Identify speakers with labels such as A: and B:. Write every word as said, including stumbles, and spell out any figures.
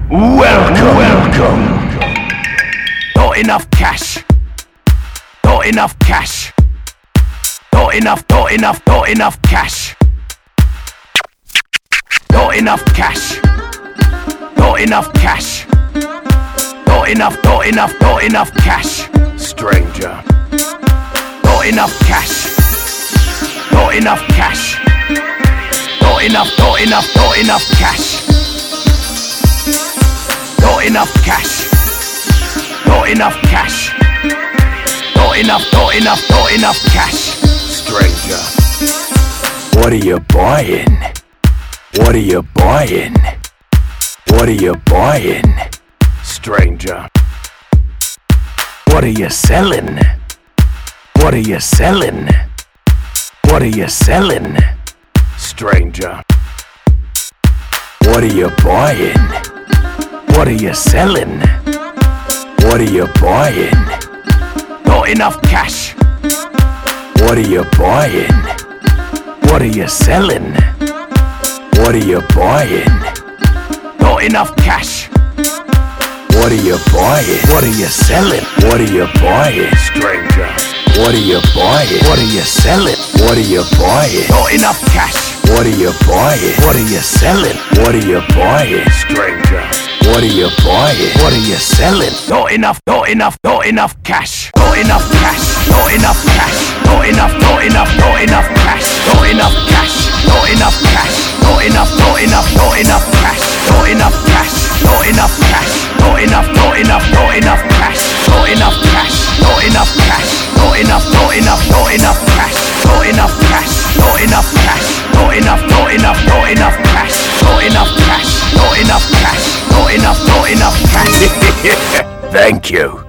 A: Welcome, welcome. Not enough cash. Not enough cash. Not enough, not enough, not enough cash. Not enough cash. Not enough cash. Not enough, not enough, not enough cash. Stranger. Not enough cash. Not enough cash. Not enough, not enough, not enough cash. Not enough cash. Not enough cash. Not enough, not enough, not enough cash. Stranger. What are you buying? What are you buying? What are you buying? Stranger. What are you selling? What are you selling? What are you selling? Stranger. What are you buying? What are you selling? What are you buying? Not enough cash. What are you buying? What are you selling? What are you buying? Not enough cash. What are you buying? What are you selling? What are you buying? Stranger. What are you buying? What are you selling? What are you buying? Not enough cash. What are you buying? What are you selling? What are you buying? Stranger. What are you buying? What are you selling? Not enough, not enough, not enough cash. Not enough cash. Not enough cash. Not enough, not enough, not enough cash. Not enough cash. Not enough cash. Not enough, not enough, not enough cash. Not enough cash. Not enough cash. Not enough, not enough, not enough cash. Not enough cash. Not enough cash. Not enough, not enough, not enough cash. Not enough cash. Not enough cash. Not enough, not enough, not enough cash. Not enough cash. Not enough cash. Not enough, not enough cash. Thank you.